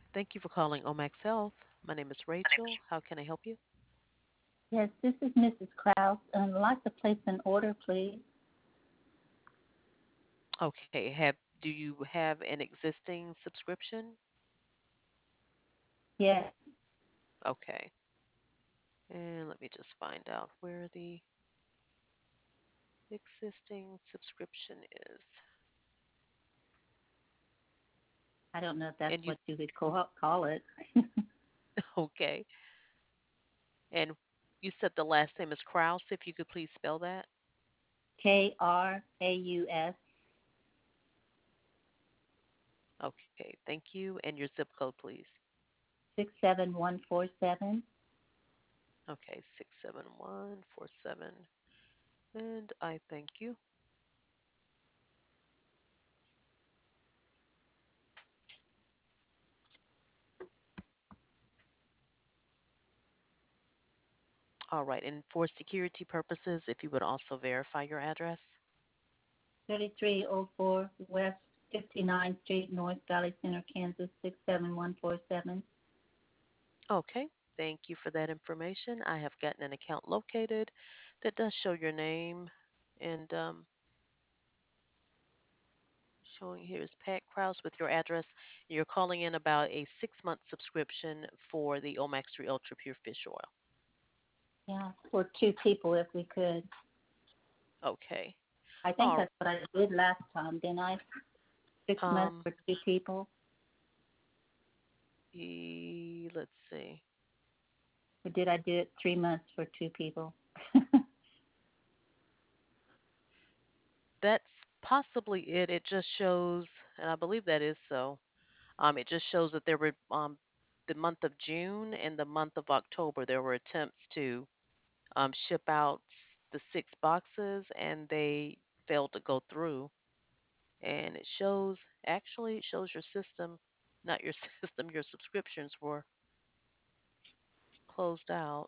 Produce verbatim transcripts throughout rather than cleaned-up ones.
Thank you for calling Omax Health. My name is Rachel. How can I help you? Yes, this is Missus Krause. Um, I'd like to place an order, please. Okay, have do you have an existing subscription? Yes, Okay. And let me just find out where the existing subscription is. I don't know if that's And you what you would call, call it. okay. And you said the last name is Kraus, if you could please spell that. K R A U S, Okay, thank you. And your zip code, please. six seven one four seven. Okay, six seven one four seven. And I thank you. All right, and for security purposes, if you would also verify your address. thirty-three oh four West fifty-ninth Street, North Valley Center, Kansas, six seven one four seven. Okay, thank you for that information. I have gotten an account located that does show your name, and um, showing here is Pat Kraus with your address. You're calling in about a six month subscription for the Omax three Ultra Pure Fish Oil. Yeah, for two people if we could. Okay. I think All that's what I did last time, didn't I? Six months um, for two people. e- let's see. Or did I do it three months for two people? That's possibly it. It just shows, and I believe that is so. Um, it just shows that there were um, the month of June and the month of October, there were attempts to um, ship out the six boxes and they failed to go through. And it shows, actually, it shows your system, not your system, your subscriptions were closed out.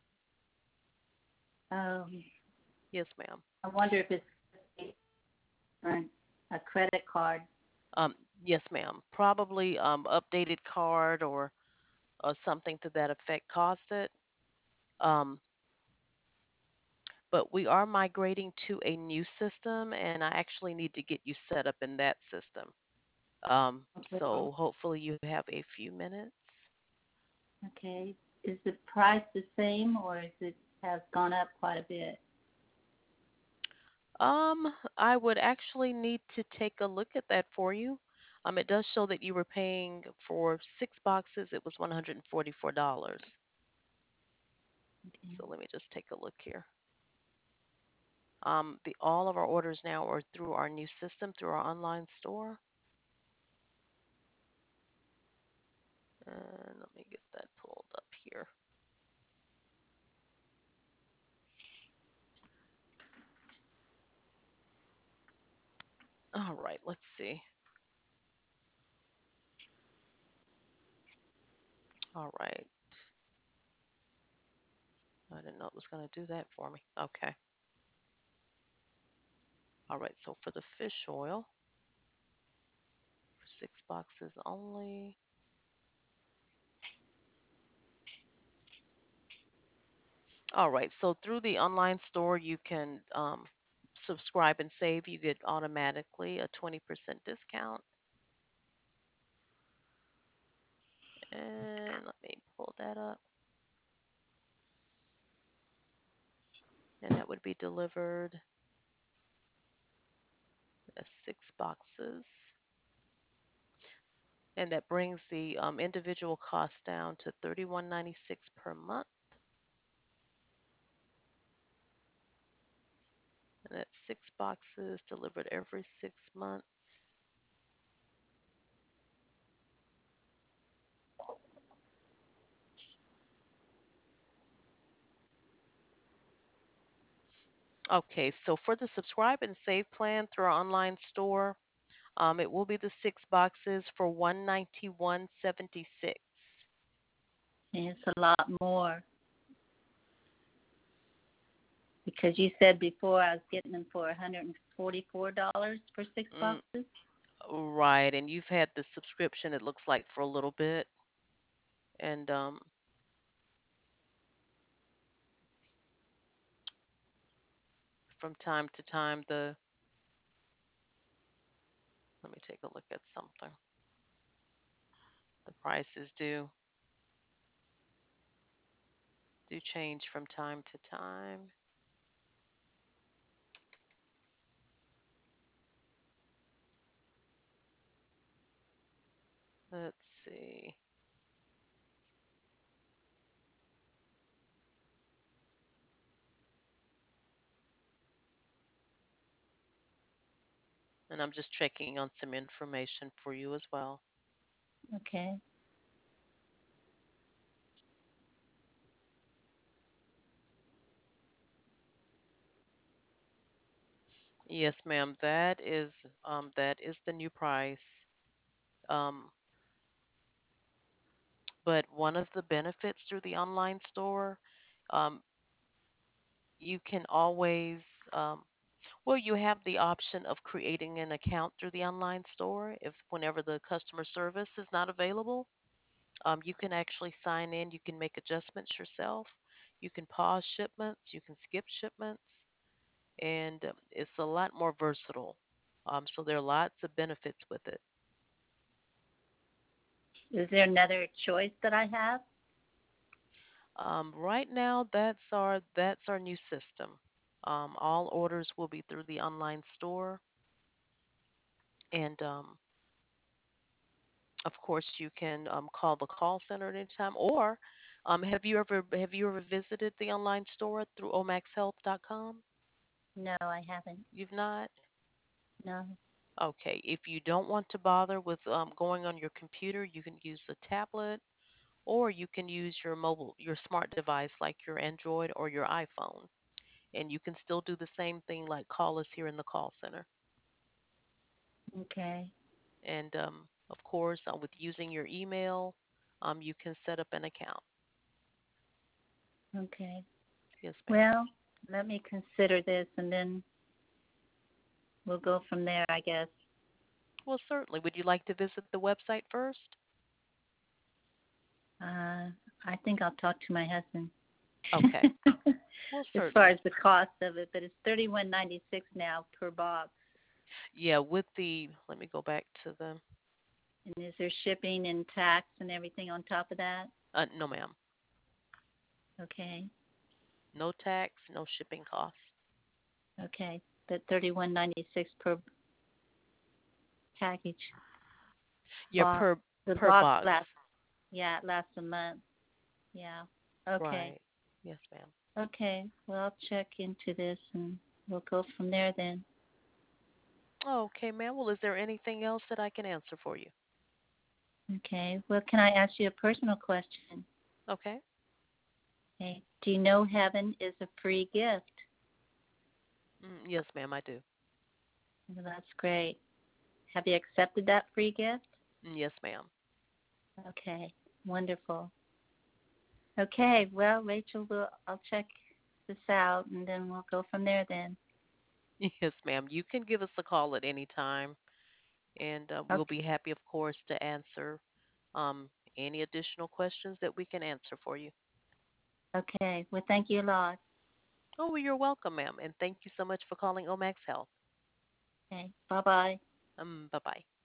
um, Yes, ma'am. I wonder if it's a a credit card. Um, yes, ma'am. Probably um, updated card or, or something to that effect caused it. Um, but we are migrating to a new system, and I actually need to get you set up in that system. Um, Okay. so hopefully you have a few minutes. Okay. Is the price the same or is it has gone up quite a bit? Um, I would actually need to take a look at that for you. Um, it does show that you were paying for six boxes. It was one hundred forty-four dollars. Okay. So let me just take a look here. Um, the all of our orders now are through our new system, through our online store. And let me get that pulled up here. All right, let's see. All right. I didn't know it was going to do that for me. Okay. All right. So for the fish oil, for six boxes only. All right. So through the online store, you can um, subscribe and save. You get automatically a twenty percent discount. And let me pull that up. And that would be delivered as six boxes. And that brings the um, individual cost down to thirty-one ninety-six per month. And that's six boxes delivered every six months. Okay, so for the subscribe and save plan through our online store, um, it will be the six boxes for one ninety one seventy six. And it's a lot more because you said before I was getting them for one hundred forty-four dollars for six Mm, boxes. right, and you've had the subscription. It looks like for a little bit. And um, from time to time, the let me take a look at something. The prices do do change from time to time. Let's see. And I'm just checking on some information for you as well. Okay. Yes, ma'am. That is um, that is the new price. Um, but one of the benefits through the online store, um, you can always um, well, you have the option of creating an account through the online store if whenever the customer service is not available. Um, you can actually sign in. You can make adjustments yourself. You can pause shipments. You can skip shipments, and um, it's a lot more versatile. Um, so there are lots of benefits with it. Is there another choice that I have? Um, right now, that's our that's our new system. Um, all orders will be through the online store, and um, of course, you can um, call the call center at any time. Or um, have you ever have you ever visited the online store through omax health dot com? No, I haven't. You've not? No. Okay. If you don't want to bother with um, going on your computer, you can use a tablet, or you can use your mobile, your smart device like your Android or your iPhone, and you can still do the same thing like call us here in the call center. Okay. And um, of course, uh, with using your email, um, you can set up an account. Okay. Yes, ma'am. Well, let me consider this and then we'll go from there, I guess. Well, certainly. Would you like to visit the website first? Uh, I think I'll talk to my husband. Okay. Well, As far certainly. as the cost of it, but it's thirty one ninety six now per box. Yeah, with the, let me go back to the, And is there shipping and tax and everything on top of that? uh, no, ma'am. Okay. No tax, no shipping costs. Okay. But thirty one ninety six per package Yeah, box. per The per box box. lasts, yeah, it lasts a month. Yeah. Okay. Right. Yes, ma'am. Okay. Well, I'll check into this and we'll go from there then. Okay, ma'am. Well, is there anything else that I can answer for you? Okay. Well, can I ask you a personal question? Okay. Okay. Do you know heaven is a free gift? Mm, yes, ma'am, I do. Well, that's great. Have you accepted that free gift? Mm, yes, ma'am. Okay. Wonderful. Okay. Well, Rachel, we'll, I'll check this out and then we'll go from there then. Yes, ma'am. You can give us a call at any time, and uh, we'll Okay. be happy, of course, to answer um, any additional questions that we can answer for you. Okay. Well, thank you a lot. Oh, well, you're welcome, ma'am, and thank you so much for calling Omax Health. Okay. Bye bye. Um, bye bye.